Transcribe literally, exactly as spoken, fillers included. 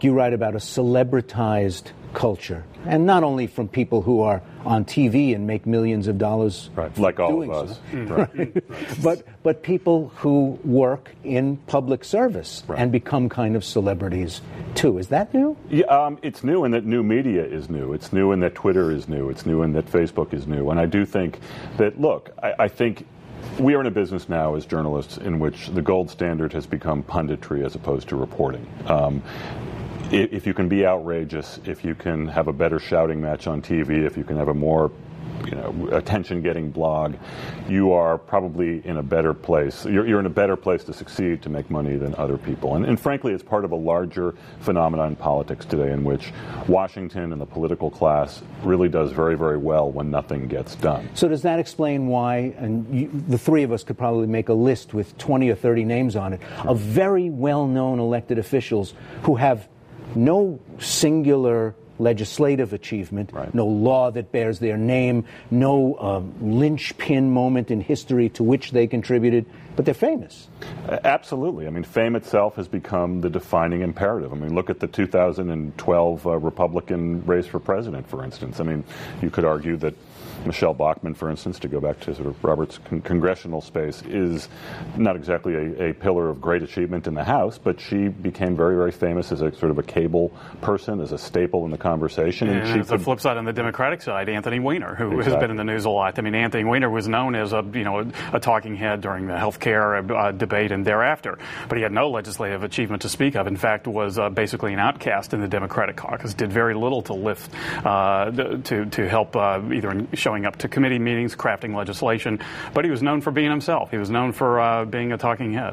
you write about a celebritized culture, and not only from people who are on T V and make millions of dollars, right, like all of us, so, right. Right. but but people who work in public service right. and become kind of celebrities too. Is that new? Yeah, um, it's new in that new media is new. It's new in that Twitter is new. It's new in that Facebook is new. And I do think that, look, I, I think we are in a business now as journalists in which the gold standard has become punditry as opposed to reporting. Um, If you can be outrageous, if you can have a better shouting match on T V, if you can have a more, you know, attention-getting blog, you are probably in a better place. You're, you're in a better place to succeed, to make money than other people. And, and frankly, it's part of a larger phenomenon in politics today in which Washington and the political class really does very, very well when nothing gets done. So does that explain why, and you, the three of us could probably make a list with twenty or thirty names on it, of very well-known elected officials who have no singular legislative achievement, right. no law that bears their name, no uh, linchpin moment in history to which they contributed, but they're famous. Uh, absolutely. I mean, fame itself has become the defining imperative. I mean, look at the two thousand twelve uh, Republican race for president, for instance. I mean, you could argue that Michelle Bachmann, for instance, to go back to sort of Robert's con- congressional space, is not exactly a, a pillar of great achievement in the House, but she became very, very famous as a sort of a cable person, as a staple in the conversation. And, and she and the could... flip side on the Democratic side, Anthony Weiner, who exactly. has been in the news a lot. I mean, Anthony Weiner was known as a you know a, a talking head during the health care uh, debate and thereafter, but he had no legislative achievement to speak of. In fact, was uh, basically an outcast in the Democratic caucus. Did very little to lift uh, to to help uh, either in showing up to committee meetings, crafting legislation, but he was known for being himself. He was known for uh, being a talking head.